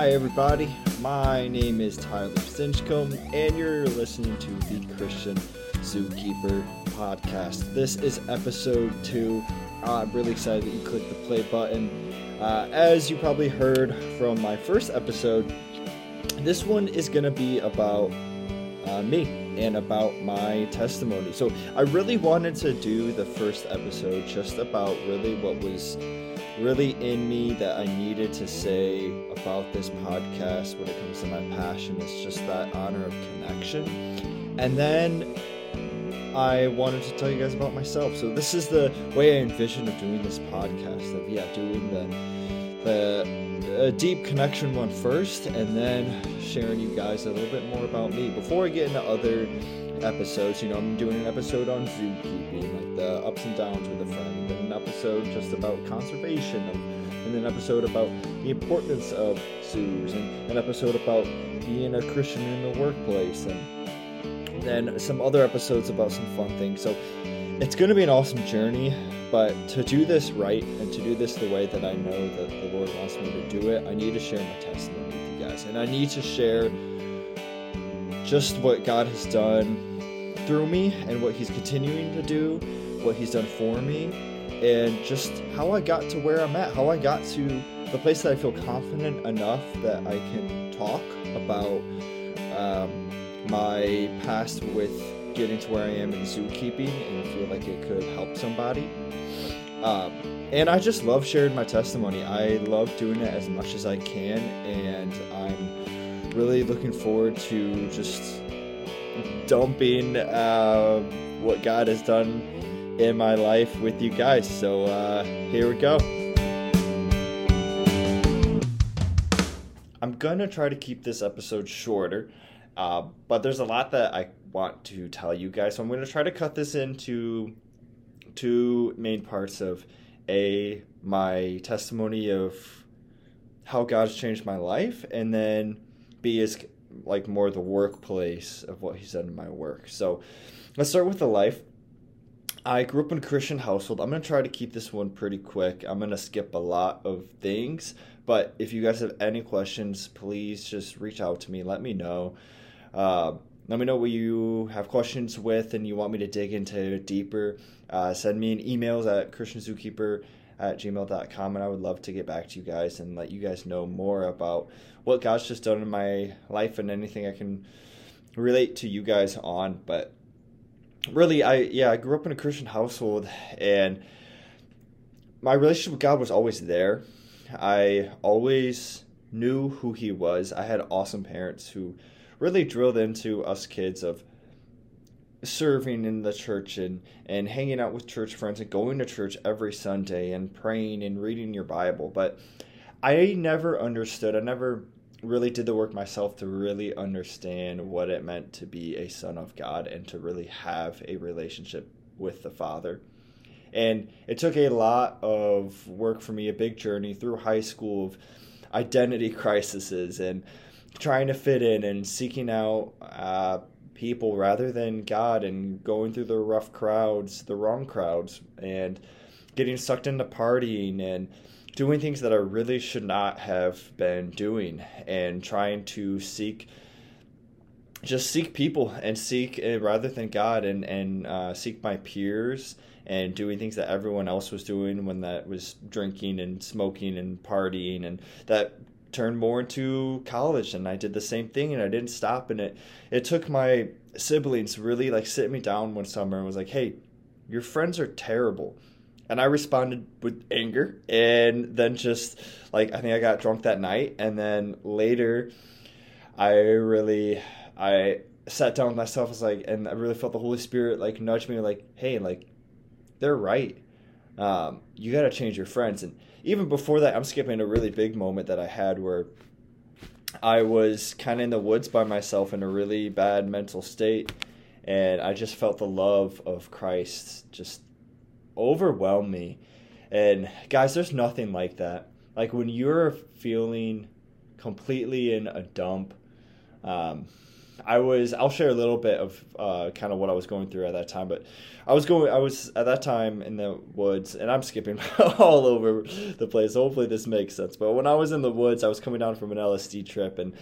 Hi everybody, my name is Tyler Stinchcomb and you're listening to the Christian Zookeeper podcast. This is episode 2. I'm really excited that you clicked the play button. As you probably heard from my first episode, this one is going to be about me and about my testimony. So I really wanted to do the first episode just about really what was really in me that I needed to say about this podcast when it comes to my passion. It's just that honor of connection. And then I wanted to tell you guys about myself. So this is the way I envision of doing this podcast, of doing the deep connection one first, and then sharing you guys a little bit more about me. Before I get into other episodes, I'm doing an episode on zookeeping, like the ups and downs with a friend, and then an episode just about conservation, and then an episode about the importance of zoos, and an episode about being a Christian in the workplace, and then some other episodes about some fun things. So it's going to be an awesome journey, but to do this right and to do this the way that I know that the Lord wants me to do it, I need to share my testimony with you guys, and I need to share just what God has done through me and what He's continuing to do, what He's done for me, and just how I got to where I'm at, how I got to the place that I feel confident enough that I can talk about my past with getting to where I am in zookeeping and feel like it could help somebody. And I just love sharing my testimony. I love doing it as much as I can, and I'm really looking forward to just dumping what God has done in my life with you guys. So here we go. I'm gonna try to keep this episode shorter, but there's a lot that I want to tell you guys, so I'm going to try to cut this into two main parts of my testimony of how God's changed my life, and then B is like more the workplace of what He's done in my work. So let's start with the life. I grew up in a Christian household. I'm going to try to keep this one pretty quick. I'm going to skip a lot of things, but if you guys have any questions, please just reach out to me. Let me know. Let me know what you have questions with and you want me to dig into deeper. Send me an emails at christianzookeeper@gmail.com, and I would love to get back to you guys and let you guys know more about what God's just done in my life and anything I can relate to you guys on. But really, I grew up in a Christian household, and my relationship with God was always there. I always knew who He was. I had awesome parents who really drilled into us kids of serving in the church and hanging out with church friends and going to church every Sunday and praying and reading your Bible. But I never understood, I never really did the work myself to really understand what it meant to be a son of God and to really have a relationship with the Father. And it took a lot of work for me, a big journey through high school of identity crises and trying to fit in and seeking out people rather than God, and going through the rough crowds, the wrong crowds, and getting sucked into partying and doing things that I really should not have been doing, and trying to seek people and seek rather than God, and seek my peers, and doing things that everyone else was doing when that was drinking and smoking and partying, and that turned more into college, and I did the same thing, and I didn't stop. And it took my siblings really sit me down one summer and was like, "Hey, your friends are terrible." And I responded with anger, and then just I think I got drunk that night, and then later I sat down with myself, and I really felt the Holy Spirit nudge me "Hey, they're right. You got to change your friends." And even before that, I'm skipping a really big moment that I had where I was kind of in the woods by myself in a really bad mental state, and I just felt the love of Christ just overwhelm me. And guys, there's nothing like that. When you're feeling completely in a dump, I'll share a little bit of kind of what I was going through at that time, but I was at that time in the woods, and I'm skipping all over the place. So hopefully this makes sense. But when I was in the woods, I was coming down from an LSD trip, and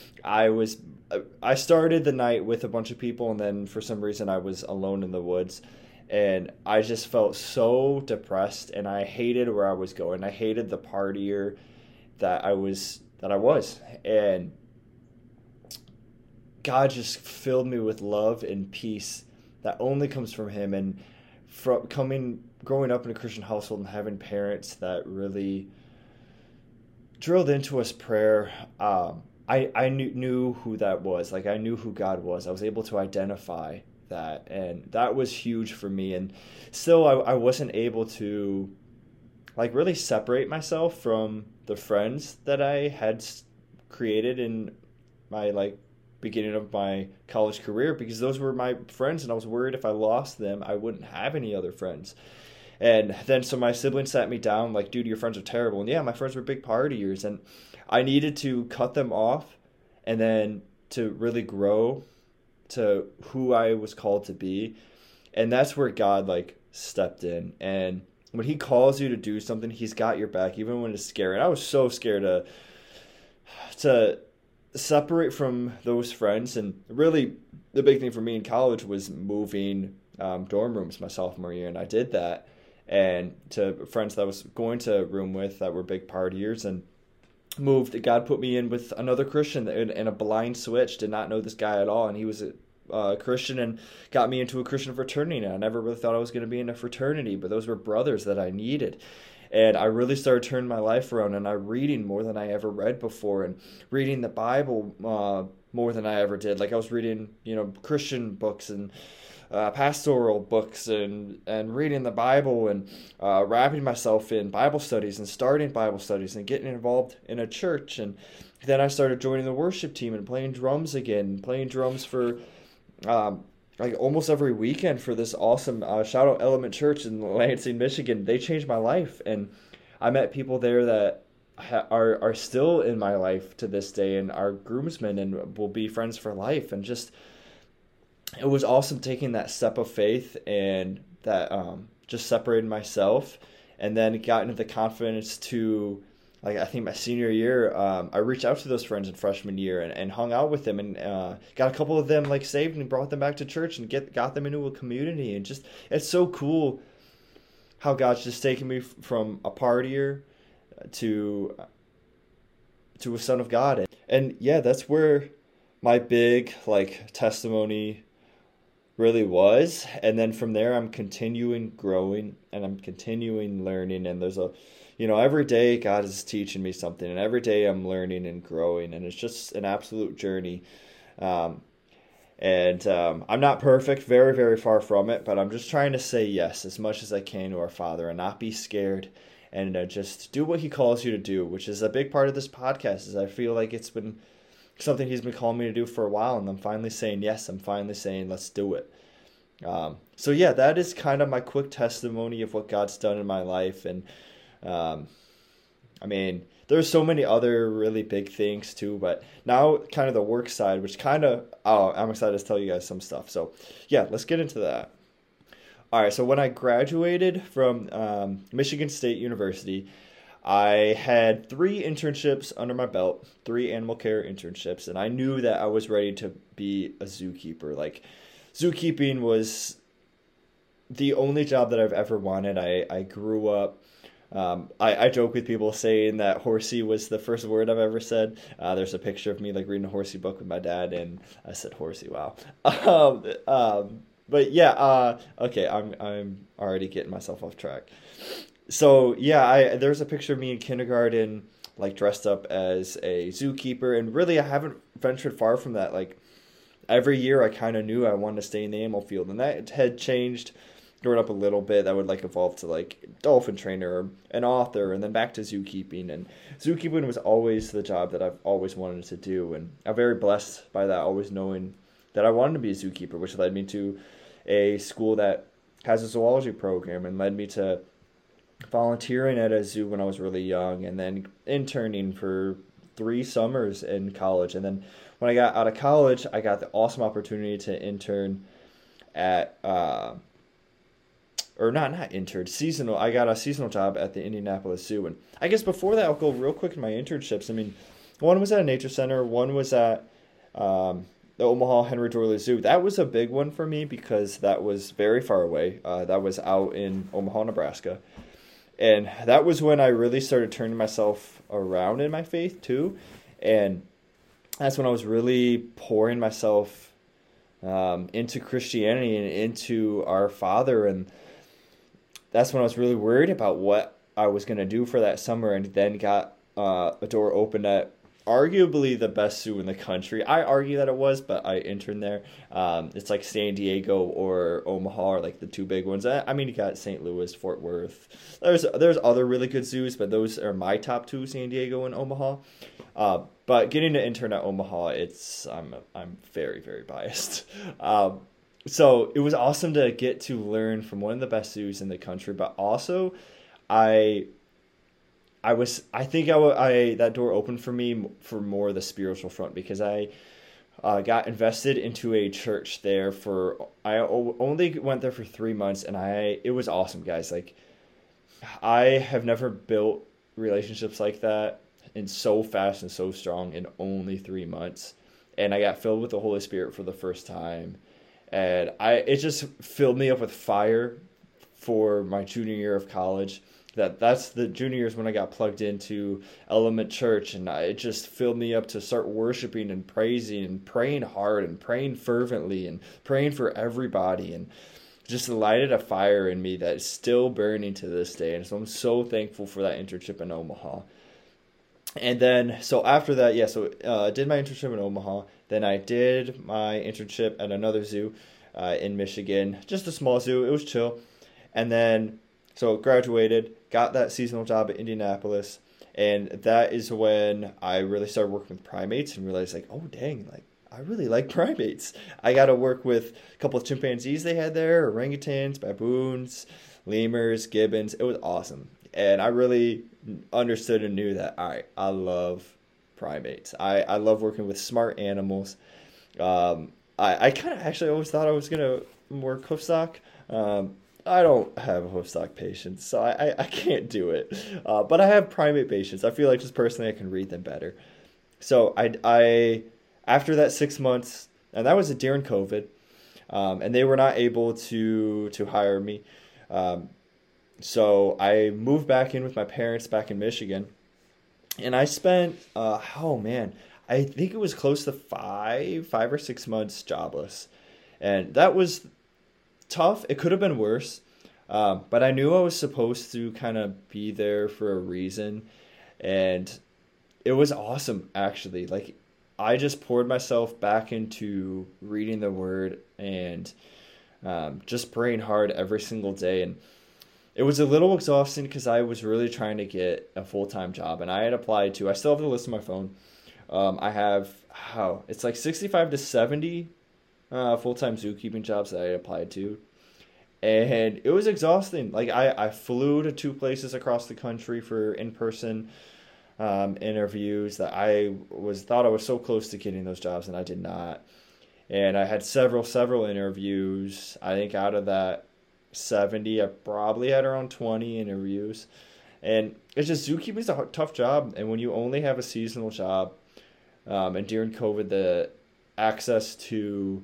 I started the night with a bunch of people, and then for some reason I was alone in the woods, and I just felt so depressed, and I hated where I was going. I hated the partier that I was, and God just filled me with love and peace that only comes from Him. And from growing up in a Christian household and having parents that really drilled into us prayer, I knew who that was. Like, I knew who God was. I was able to identify that, and that was huge for me. And still, I wasn't able to like really separate myself from the friends that I had created in my like beginning of my college career, because those were my friends, and I was worried if I lost them, I wouldn't have any other friends. And then so my siblings sat me down like, dude, your friends are terrible. And yeah, my friends were big partiers, and I needed to cut them off and then to really grow to who I was called to be. And that's where God like stepped in. And when He calls you to do something, He's got your back, even when it's scary. And I was so scared to separate from those friends. And really the big thing for me in college was moving dorm rooms my sophomore year, and I did that. And to friends that I was going to room with that were big partiers, and God put me in with another Christian in a blind switch. Did not know this guy at all, and he was a Christian, and got me into a Christian fraternity. And I never really thought I was going to be in a fraternity, but those were brothers that I needed. And I really started turning my life around, and I'm reading more than I ever read before, and reading the Bible more than I ever did. Like, I was reading, Christian books and pastoral books, and reading the Bible, and wrapping myself in Bible studies, and starting Bible studies, and getting involved in a church. And then I started joining the worship team and playing drums again, playing drums for like almost every weekend for this awesome Shadow Element Church in Lansing, Michigan. They changed my life, and I met people there that are still in my life to this day, and are groomsmen, and will be friends for life. And just, it was awesome taking that step of faith, and that just separated myself, and then got into the confidence to, like, I think my senior year, I reached out to those friends in freshman year, and hung out with them, and got a couple of them like saved, and brought them back to church, and got them into a community. And just, it's so cool how God's just taken me from a partier to a son of God. And yeah, that's where my big like testimony really was. And then from there, I'm continuing growing, and I'm continuing learning. And there's every day God is teaching me something, and every day I'm learning and growing, and it's just an absolute journey. I'm not perfect, very, very far from it, but I'm just trying to say yes as much as I can to our Father, and not be scared, and just do what He calls you to do, which is a big part of this podcast. Is I feel like it's been something He's been calling me to do for a while, and I'm finally saying yes. I'm finally saying let's do it. So yeah, that is kind of my quick testimony of what God's done in my life. And I mean, there's so many other really big things too, but now kind of the work side, which I'm excited to tell you guys some stuff. So yeah, let's get into that. All right, so when I graduated from Michigan State University, I had 3 internships under my belt, 3 animal care internships, and I knew that I was ready to be a zookeeper. Like, zookeeping was the only job that I've ever wanted. I grew up, I joke with people saying that horsey was the first word I've ever said. There's a picture of me like reading a horsey book with my dad, and I said horsey. Wow. But yeah, okay, I'm already getting myself off track. So yeah, there's a picture of me in kindergarten, like dressed up as a zookeeper, and really I haven't ventured far from that. Like, every year I kind of knew I wanted to stay in the animal field, and that had changed growing up a little bit. That would like evolve to like dolphin trainer, or an author, and then back to zookeeping. And zookeeping was always the job that I've always wanted to do, and I'm very blessed by that, always knowing that I wanted to be a zookeeper, which led me to a school that has a zoology program, and led me to volunteering at a zoo when I was really young, and then interning for 3 summers in college, and then when I got out of college, I got the awesome opportunity to intern at or not intern, seasonal. I got a seasonal job at the Indianapolis Zoo. And I guess before that, I'll go real quick in my internships. I mean, one was at a nature center, one was at the Omaha Henry Doorly Zoo. That was a big one for me because that was very far away. That was out in Omaha, Nebraska. And that was when I really started turning myself around in my faith too. And that's when I was really pouring myself into Christianity and into our Father. And that's when I was really worried about what I was going to do for that summer, and then got a door open at arguably the best zoo in the country. I argue that it was, but I interned there. It's like San Diego or Omaha are like the two big ones. I mean, you got St. Louis, Fort Worth. There's other really good zoos, but those are my top two, San Diego and Omaha. But getting to intern at Omaha, I'm very, very biased. So it was awesome to get to learn from one of the best zoos in the country, but also I think that door opened for me for more the spiritual front, because I got invested into a church there I only went there for 3 months, and it was awesome, guys. Like, I have never built relationships like that and so fast and so strong in only 3 months. And I got filled with the Holy Spirit for the first time. And it just filled me up with fire for my junior year of college. That's the junior years when I got plugged into Element Church, and it just filled me up to start worshiping and praising and praying hard and praying fervently and praying for everybody, and just lighted a fire in me that is still burning to this day. And so I'm so thankful for that internship in Omaha. And then, so after that, I did my internship in Omaha. Then I did my internship at another zoo in Michigan, just a small zoo. It was chill. And then, so graduated, got that seasonal job at Indianapolis. And that is when I really started working with primates and realized, like, oh, dang, like, I really like primates. I got to work with a couple of chimpanzees they had there, orangutans, baboons, lemurs, gibbons. It was awesome. And I really understood and knew that, all right, I love primates. I love working with smart animals. I kind of actually always thought I was going to work hoofstock. I don't have hoofstock patience, so I can't do it. But I have primate patience. I feel like just personally I can read them better. So I after that 6 months, and that was during COVID, and they were not able to hire me. So I moved back in with my parents back in Michigan, and I spent, I think it was close to 5 or 6 months jobless. And that was tough. It could have been worse. But I knew I was supposed to kind of be there for a reason. And it was awesome, actually. Like, I just poured myself back into reading the Word and just praying hard every single day. And it was a little exhausting because I was really trying to get a full-time job. And I had applied to, I still have the list on my phone. I have, it's like 65 to 70 full-time zookeeping jobs that I applied to. And it was exhausting. Like, I flew to 2 places across the country for in-person interviews that I thought I was so close to getting those jobs, and I did not. And I had several interviews. I think out of that 70, I probably had around 20 interviews. And it's just, zookeeping is a tough job. And when you only have a seasonal job, and during COVID, the access to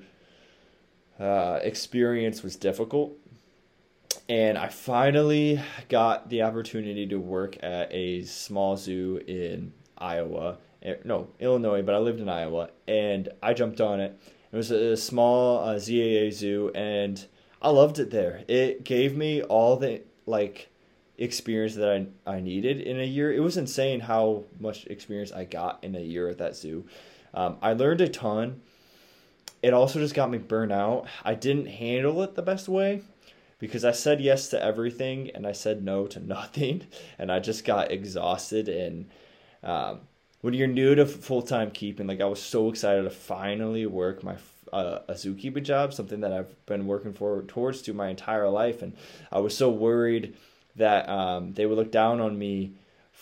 experience was difficult. And I finally got the opportunity to work at a small zoo in Illinois, but I lived in Iowa, and I jumped on it. It was a small ZAA zoo, and I loved it there. It gave me all the experience that I needed in a year. It was insane how much experience I got in a year at that zoo. I learned a ton. It also just got me burnt out. I didn't handle it the best way because I said yes to everything and I said no to nothing, and I just got exhausted. And when you're new to full-time keeping, like, I was so excited to finally work a zookeeping job, something that I've been working towards to my entire life. And I was so worried that they would look down on me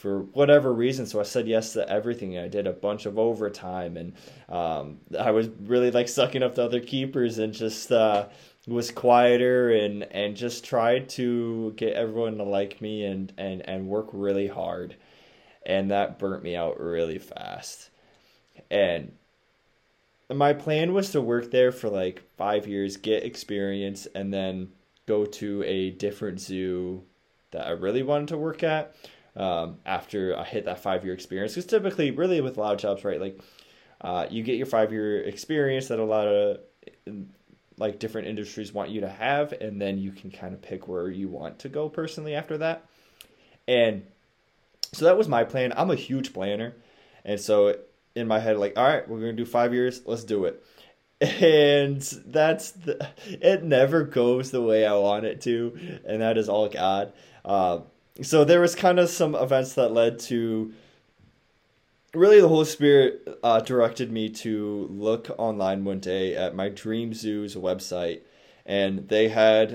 for whatever reason. So I said yes to everything. I did a bunch of overtime, and I was really like sucking up to other keepers, and just was quieter, and just tried to get everyone to like me, and work really hard. And that burnt me out really fast. And my plan was to work there for like 5 years, get experience, and then go to a different zoo that I really wanted to work at after I hit that 5 year experience. Because typically, really with a lot of jobs, right, like you get your 5 year experience that a lot of like different industries want you to have, and then you can kind of pick where you want to go personally after that. And so that was my plan. I'm a huge planner, and so in my head, like, all right, we're gonna do 5 years, let's do it. And it never goes the way I want it to, and that is all God. So there was kind of some events that led to, really the Holy Spirit directed me to look online one day at my Dream Zoo's website, and they had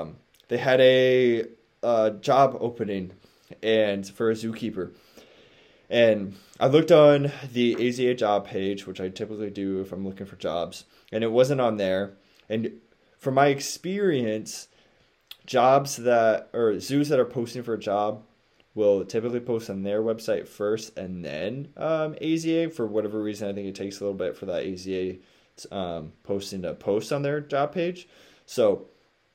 a job opening and for a zookeeper. And I looked on the AZA job page, which I typically do if I'm looking for jobs, and it wasn't on there. And from my experience, zoos that are posting for a job will typically post on their website first, and then AZA. For whatever reason, I think it takes a little bit for that AZA posting to post on their job page. So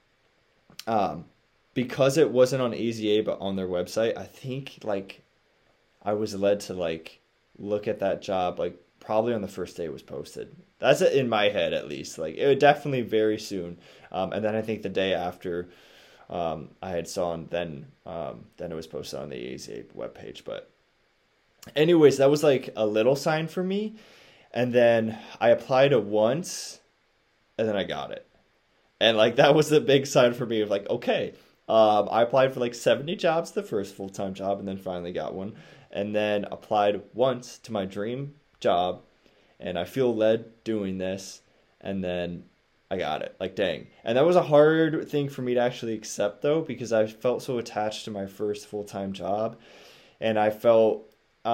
because it wasn't on AZA but on their website, I think like I was led to like look at that job like probably on the first day it was posted. That's it in my head, at least. Like it would definitely very soon. And then I think the day after I had saw, then it was posted on the AZA webpage. But anyways, that was like a little sign for me. And then I applied it once, and then I got it. And like that was a big sign for me of like, okay, I applied for like 70 jobs, the first full-time job, and then finally got one. And then applied once to my dream job, and I feel led doing this, and then I got it. Like, dang. And that was a hard thing for me to actually accept, though, because I felt so attached to my first full-time job, and I felt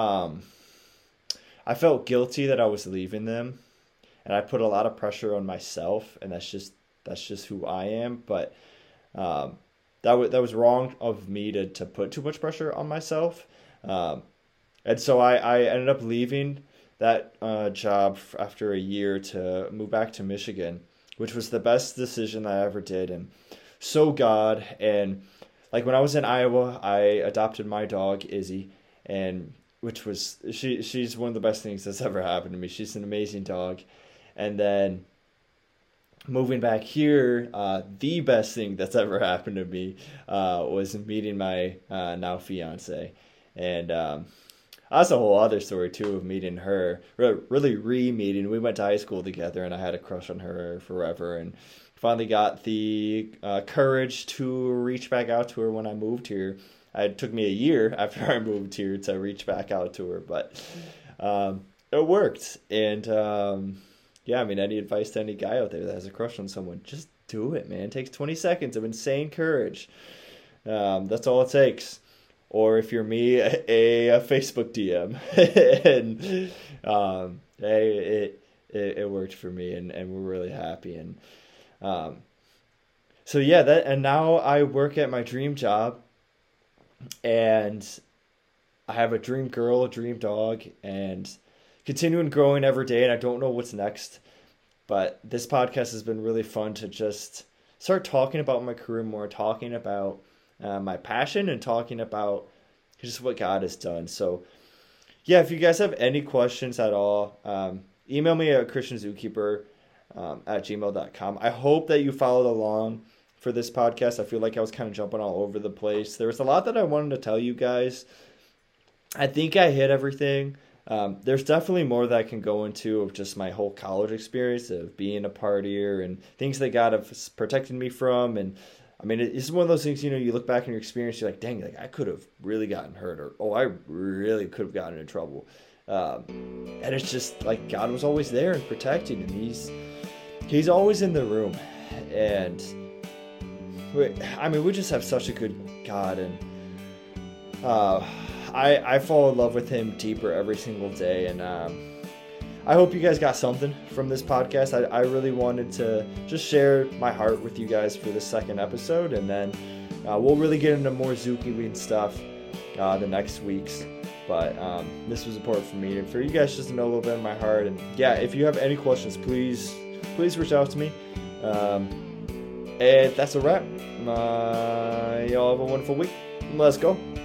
guilty that I was leaving them, and I put a lot of pressure on myself, and that's just who I am. But that was wrong of me to put too much pressure on myself. And so I ended up leaving that job after a year to move back to Michigan, which was the best decision I ever did, and so God. And like when I was in Iowa, I adopted my dog Izzy, and which was she's one of the best things that's ever happened to me. She's an amazing dog. And then moving back here, the best thing that's ever happened to me was meeting my now fiance. And that's a whole other story too of meeting her, really re-meeting. We went to high school together, and I had a crush on her forever, and finally got the courage to reach back out to her when I moved here. It took me a year after I moved here to reach back out to her, but it worked. And yeah, I mean, any advice to any guy out there that has a crush on someone, just do it, man. It takes 20 seconds of insane courage. That's all it takes. Or if you're me, a Facebook DM. And hey, it worked for me, and we're really happy. And so yeah, and now I work at my dream job, and I have a dream girl, a dream dog, and continuing growing every day. And I don't know what's next, but this podcast has been really fun to just start talking about my career more, talking about my passion, and talking about just what God has done. So yeah, if you guys have any questions at all, email me at christianzookeeper@gmail.com. I hope that you followed along for this podcast. I feel like I was kind of jumping all over the place. There was a lot that I wanted to tell you guys. I think I hit everything. There's definitely more that I can go into of just my whole college experience of being a partier and things that God has protected me from. And I mean, it's one of those things, you look back in your experience, you're like, dang, like I could have really gotten hurt, or, oh, I really could have gotten in trouble. And it's just like God was always there and protecting, and he's always in the room. And we just have such a good God. And I fall in love with him deeper every single day, and I hope you guys got something from this podcast. I really wanted to just share my heart with you guys for the second episode, and then we'll really get into more zookeeping stuff the next weeks. But this was important for me and for you guys just to know a little bit of my heart. And yeah, if you have any questions, please reach out to me. And that's a wrap. Y'all have a wonderful week. Let's go.